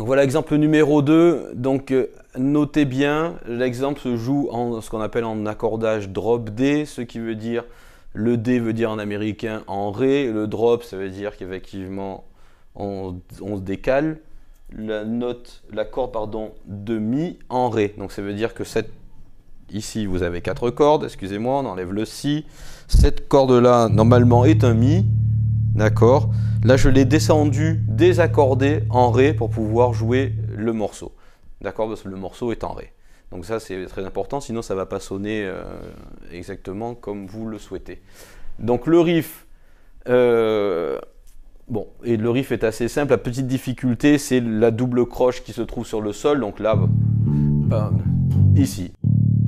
Voilà l'exemple numéro 2. Donc notez bien, l'exemple se joue en ce qu'on appelle en accordage drop D, ce qui veut dire, le D veut dire en américain en Ré, le drop ça veut dire qu'effectivement on se décale, l'accord pardon, de Mi en Ré. Donc ça veut dire que ici vous avez 4 cordes, excusez-moi, on enlève le Si. Cette corde là normalement est un Mi, d'accord. Là je l'ai descendu, désaccordé en Ré pour pouvoir jouer le morceau, d'accord, parce que le morceau est en Ré. Donc ça c'est très important, sinon ça ne va pas sonner exactement comme vous le souhaitez. Donc le riff, bon, et le riff est assez simple. La petite difficulté c'est la double croche qui se trouve sur le sol, donc là, ici.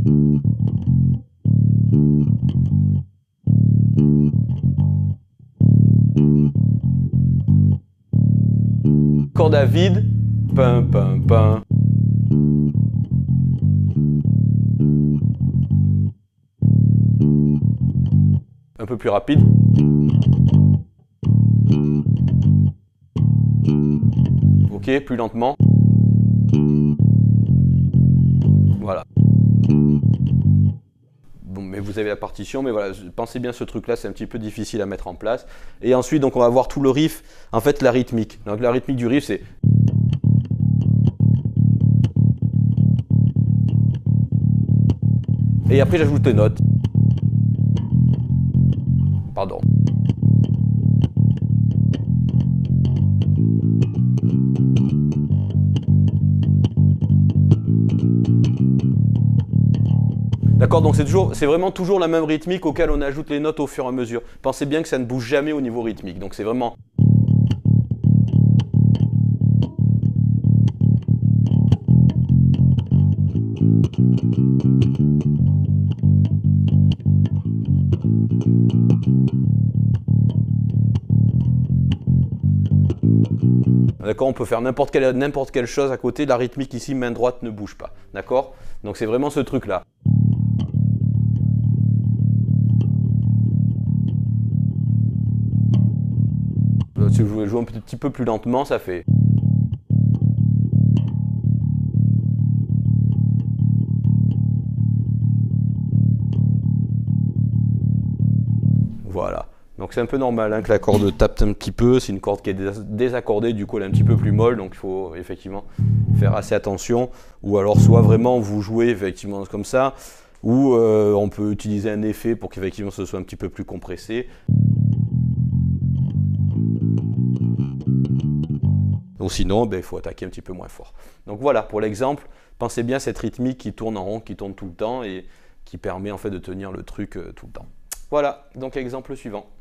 Corde à vide, pin, pin, pin. Un peu plus rapide. Ok, plus lentement. Voilà. Bon, mais vous avez la partition, mais voilà, pensez bien ce truc-là, c'est un petit peu difficile à mettre en place. Et ensuite, donc, on va voir tout le riff, en fait, la rythmique. Donc, la rythmique du riff, c'est... Et après, j'ajoute les notes. Pardon. D'accord, donc c'est vraiment toujours la même rythmique auquel on ajoute les notes au fur et à mesure. Pensez bien que ça ne bouge jamais au niveau rythmique, donc c'est vraiment... D'accord, on peut faire n'importe quelle chose à côté, la rythmique ici, main droite ne bouge pas. D'accord? Donc c'est vraiment ce truc-là. Si vous jouez un petit peu plus lentement, ça fait... Voilà. Donc c'est un peu normal hein, que la corde tape un petit peu, c'est une corde qui est désaccordée, du coup elle est un petit peu plus molle, donc il faut effectivement faire assez attention. Ou alors soit vraiment vous jouez effectivement comme ça, ou on peut utiliser un effet pour qu'effectivement ce soit un petit peu plus compressé. Ou sinon, il faut attaquer un petit peu moins fort. Donc voilà, pour l'exemple, pensez bien à cette rythmique qui tourne en rond, qui tourne tout le temps et qui permet en fait de tenir le truc tout le temps. Voilà, donc exemple suivant.